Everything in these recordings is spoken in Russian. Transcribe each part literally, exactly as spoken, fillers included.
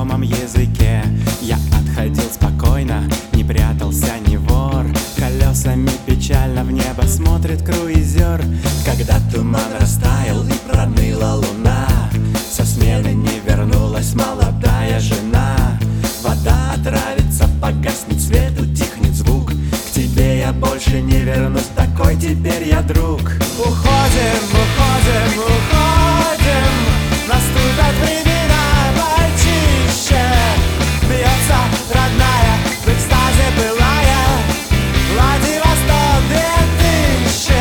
незнакомом языке. Я отходил спокойно, не прятался, не вор. Колесами печально в небо смотрит круизер. Когда туман растаял и проныла луна, со смены не вернулась молодая жена. Вода отравится, погаснет свет, утихнет звук. К тебе я больше не вернусь, такой теперь я друг. Уходим, уходим, уходим, наступят времена почище. Бьется родная, в экстазе былая, Владивосток две тысячи.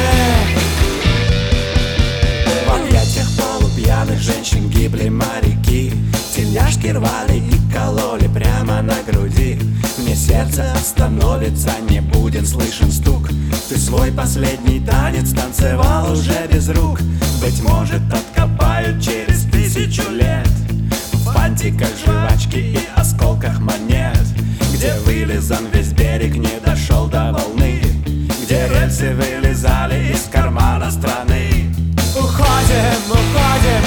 В объятиях полупьяных женщин гибли моряки. Тельняшки рвали и кололи прямо на груди. Мне сердце остановится, не будет слышен стук. Ты свой последний танец танцевал уже без рук. Быть может, откопают через тысячу лет в фантиках жвачки и осколках монет, где вылизан весь берег, не дошел до волны, где рельсы вылезали из кармана страны. Уходим, уходим,